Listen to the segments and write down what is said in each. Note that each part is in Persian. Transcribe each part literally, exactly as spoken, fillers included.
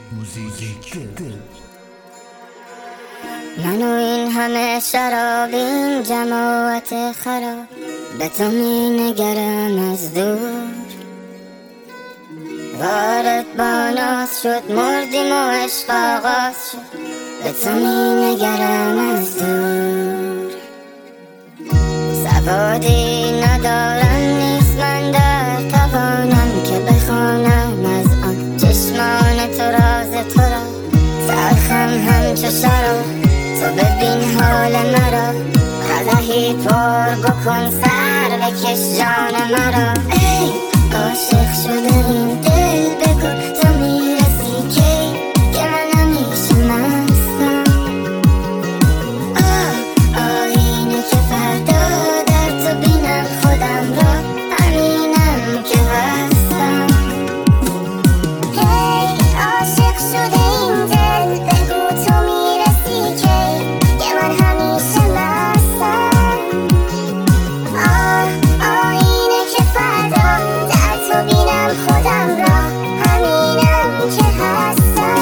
موزیک دل. من و این همه شراب، این جماعت خراب، به تو می نگرم از دور. وارد با ناز شد، مردیم و عشق آغاز شد، به تو می نگرم از دور. سوادی ندارم، نیست من در توانم که بخوانم از آن چشمان تو راز تو را. تلخم همچو شراب، تو ببین حال مرا، قدحی پر بکن سر بکش جان مرا. ای عاشق شده این دل، بگو تو میرسی کی که من همیشه مستم. آه آینه که فردا در تو بینم خودم را، همینم که هستم. هی عاشق شده این دل، بگو تو میرسی کی که من همیشه مستم. آه آینه که فردا در تو بینم خودم را، همینم که هستم.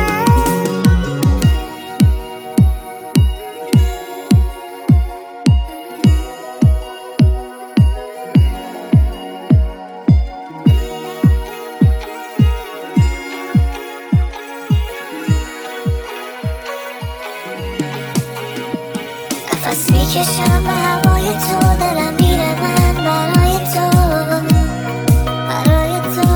نفس میکشم به هوای تو، دلم میره من برای تو، برای تو.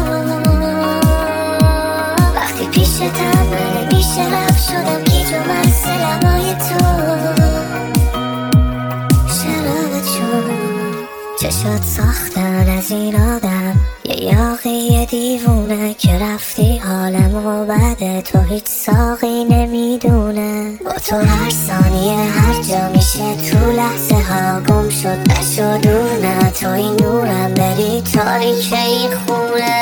وقتی پیشتم من بیشه رفت شدم گیج و مست لبای تو. شراب چون چشات ساختن از این آدم، یه یاقی دیوونه که رفتی حالمو بده، تو هیچ ساقی نمیدونه. با تو هر ثانیه هر جا میشه، تو لحظه ها گم شد نشد دور. نه تو این نورم بری تاریک این خونه.